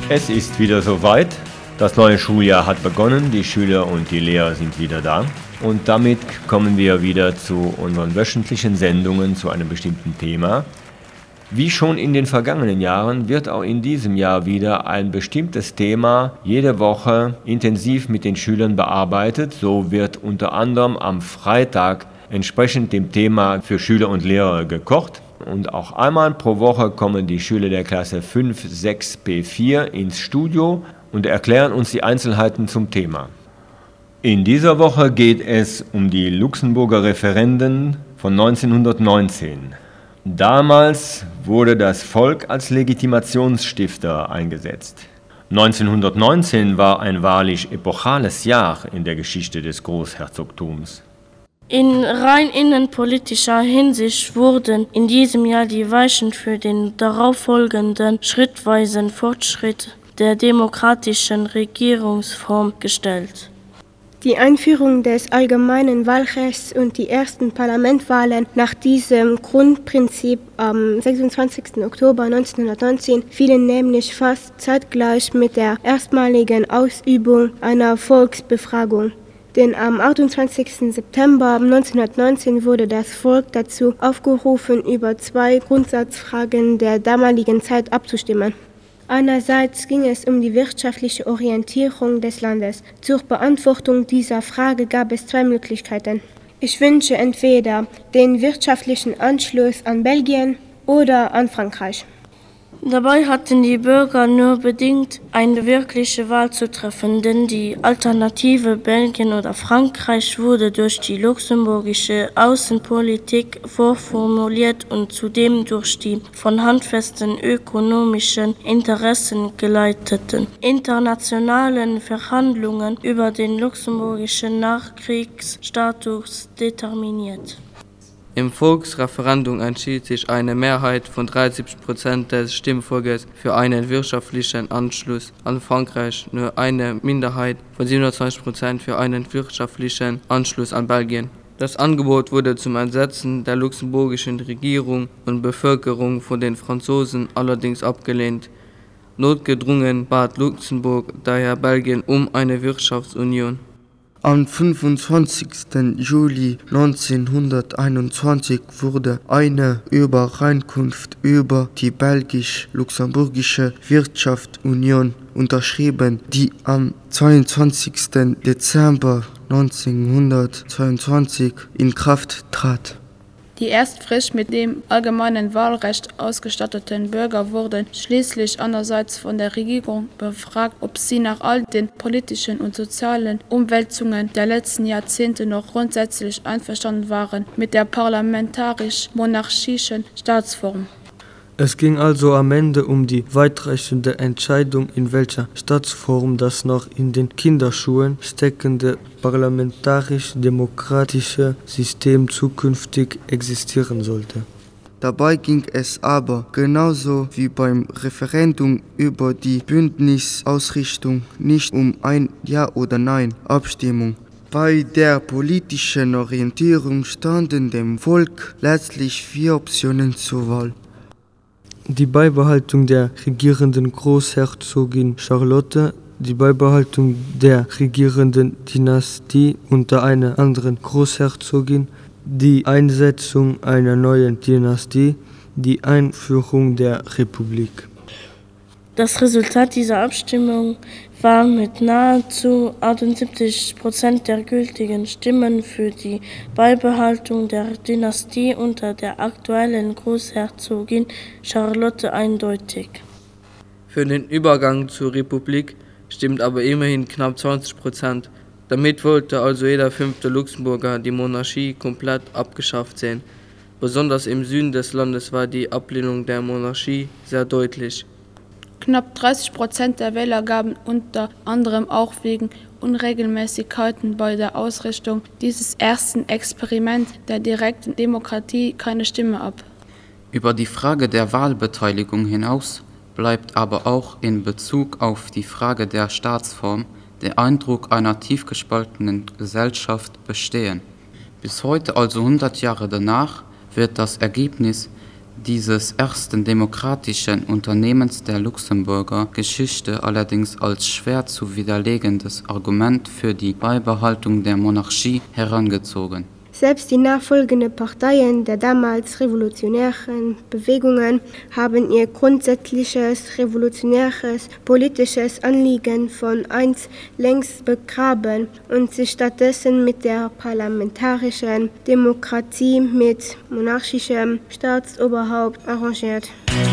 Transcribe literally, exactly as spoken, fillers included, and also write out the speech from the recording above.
Es ist wieder soweit. Das neue Schuljahr hat begonnen, die Schüler und die Lehrer sind wieder da. Und damit kommen wir wieder zu unseren wöchentlichen Sendungen zu einem bestimmten Thema. Wie schon in den vergangenen Jahren wird auch in diesem Jahr wieder ein bestimmtes Thema jede Woche intensiv mit den Schülern bearbeitet. So wird unter anderem am Freitag entsprechend dem Thema für Schüler und Lehrer gekocht. Und auch einmal pro Woche kommen die Schüler der Klasse fünf sechs P vier ins Studio und erklären uns die Einzelheiten zum Thema. In dieser Woche geht es um die Luxemburger Referenden von neunzehnhundertneunzehn. Damals wurde das Volk als Legitimationsstifter eingesetzt. neunzehnhundertneunzehn war ein wahrlich epochales Jahr in der Geschichte des Großherzogtums. In rein innenpolitischer Hinsicht wurden in diesem Jahr die Weichen für den darauffolgenden schrittweisen Fortschritt der demokratischen Regierungsform gestellt. Die Einführung des allgemeinen Wahlrechts und die ersten Parlamentwahlen nach diesem Grundprinzip am sechsundzwanzigsten Oktober neunzehnhundertneunzehn fielen nämlich fast zeitgleich mit der erstmaligen Ausübung einer Volksbefragung. Denn am achtundzwanzigsten September neunzehnhundertneunzehn wurde das Volk dazu aufgerufen, über zwei Grundsatzfragen der damaligen Zeit abzustimmen. Einerseits ging es um die wirtschaftliche Orientierung des Landes. Zur Beantwortung dieser Frage gab es zwei Möglichkeiten. Ich wünsche entweder den wirtschaftlichen Anschluss an Belgien oder an Frankreich. Dabei hatten die Bürger nur bedingt eine wirkliche Wahl zu treffen, denn die Alternative Belgien oder Frankreich wurde durch die luxemburgische Außenpolitik vorformuliert und zudem durch die von handfesten ökonomischen Interessen geleiteten internationalen Verhandlungen über den luxemburgischen Nachkriegsstatus determiniert. Im Volksreferendum entschied sich eine Mehrheit von dreiundsiebzig Prozent des Stimmvolkes für einen wirtschaftlichen Anschluss an Frankreich, nur eine Minderheit von siebenundzwanzig Prozent für einen wirtschaftlichen Anschluss an Belgien. Das Angebot wurde zum Entsetzen der luxemburgischen Regierung und Bevölkerung von den Franzosen allerdings abgelehnt. Notgedrungen bat Luxemburg daher Belgien um eine Wirtschaftsunion. Am fünfundzwanzigsten Juli neunzehnhunderteinundzwanzig wurde eine Übereinkunft über die belgisch-luxemburgische Wirtschaftsunion unterschrieben, die am zweiundzwanzigsten Dezember neunzehnhundertzweiundzwanzig in Kraft trat. Die erst frisch mit dem allgemeinen Wahlrecht ausgestatteten Bürger wurden schließlich andererseits von der Regierung befragt, ob sie nach all den politischen und sozialen Umwälzungen der letzten Jahrzehnte noch grundsätzlich einverstanden waren mit der parlamentarisch-monarchischen Staatsform. Es ging also am Ende um die weitreichende Entscheidung, in welcher Staatsform das noch in den Kinderschuhen steckende parlamentarisch-demokratische System zukünftig existieren sollte. Dabei ging es aber, genauso wie beim Referendum über die Bündnisausrichtung, nicht um ein Ja- oder Nein-Abstimmung. Bei der politischen Orientierung standen dem Volk letztlich vier Optionen zur Wahl. Die Beibehaltung der regierenden Großherzogin Charlotte, die Beibehaltung der regierenden Dynastie unter einer anderen Großherzogin, die Einsetzung einer neuen Dynastie, die Einführung der Republik. Das Resultat dieser Abstimmung war mit nahezu achtundsiebzig Prozent der gültigen Stimmen für die Beibehaltung der Dynastie unter der aktuellen Großherzogin Charlotte eindeutig. Für den Übergang zur Republik stimmt aber immerhin knapp zwanzig Prozent. Damit wollte also jeder fünfte Luxemburger die Monarchie komplett abgeschafft sehen. Besonders im Süden des Landes war die Ablehnung der Monarchie sehr deutlich. Knapp dreißig Prozent der Wähler gaben unter anderem auch wegen Unregelmäßigkeiten bei der Ausrichtung dieses ersten Experiments der direkten Demokratie keine Stimme ab. Über die Frage der Wahlbeteiligung hinaus bleibt aber auch in Bezug auf die Frage der Staatsform der Eindruck einer tief gespaltenen Gesellschaft bestehen. Bis heute, also hundert Jahre danach, wird das Ergebnis dieses ersten demokratischen Unternehmens der Luxemburger Geschichte allerdings als schwer zu widerlegendes Argument für die Beibehaltung der Monarchie herangezogen. Selbst die nachfolgenden Parteien der damals revolutionären Bewegungen haben ihr grundsätzliches revolutionäres politisches Anliegen von einst längst begraben und sich stattdessen mit der parlamentarischen Demokratie mit monarchischem Staatsoberhaupt arrangiert.